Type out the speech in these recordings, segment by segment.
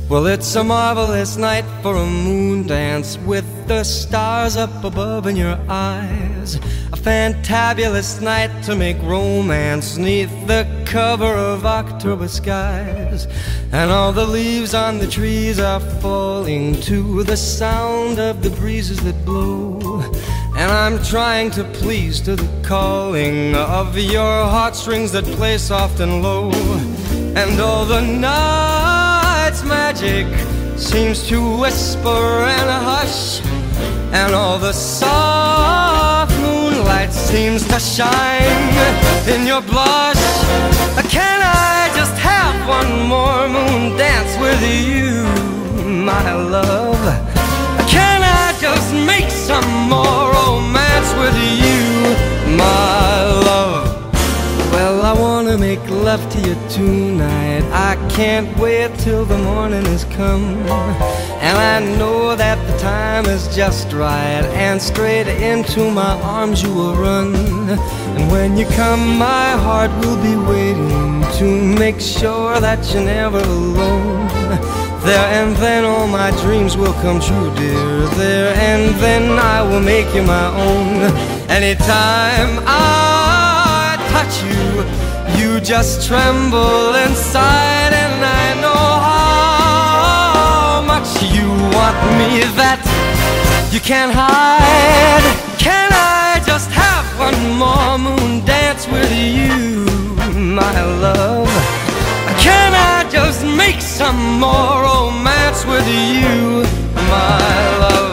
Well, it's a marvelous night for a moon dance with the stars up above in your eyes. A fantabulous night to make romance 'neath the cover of October skies. And all the leaves on the trees are falling to the sound of the breezes that blow. And I'm trying to please to the calling of your heartstrings that play soft and low. And all the night's magic seems to whisper and hush, and all the soft moonlight seems to shine in your blush. Can I just have one more moon dance with you, my love? Can I just make some more romance with you, my love? Well, I wanna make love to you tonight. I can't wait till the morning has come. And I know that the time is just right, and straight into my arms you will run. And when you come, my heart will be waiting to make sure that you're never alone. There and then all my dreams will come true, dear. There and then I will make you my own. Anytime I touch you, you just tremble inside, and I know how much you want me that you can't hide. Can I just have one more moon dance with you, my love? Can I just make some more romance with you, my love?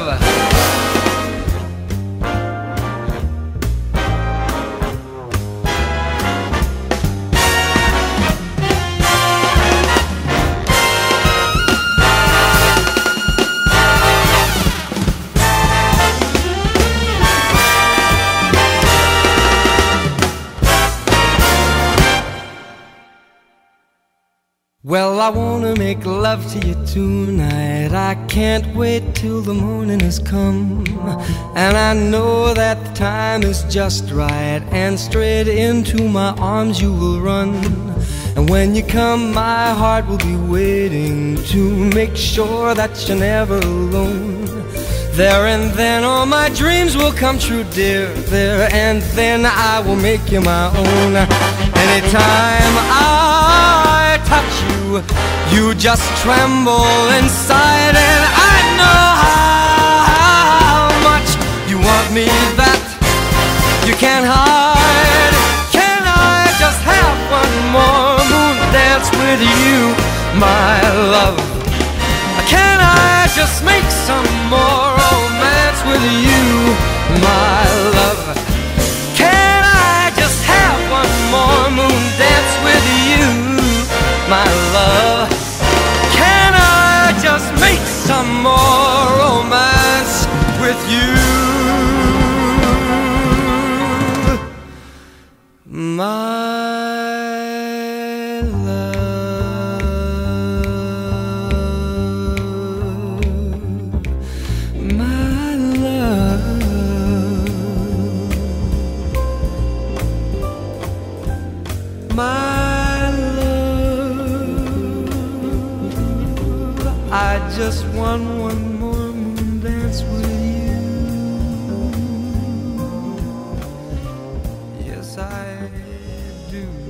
Well, I wanna make love to you tonight. I can't wait till the morning has come. And I know that the time is just right, and straight into my arms you will run. And when you come, my heart will be waiting to make sure that you're never alone. There and then all my dreams will come true, dear. There and then I will make you my own. Anytime I touch you, you just tremble inside, and I know how much you want me that you can't hide. Can I just have one more moon dance with you, my love? Can I just make some more romance with you, my love? Can I just have one more moon dance with you, my love? Can I just make some more romance with you, my I just want one more moon dance with you. Yes, I do.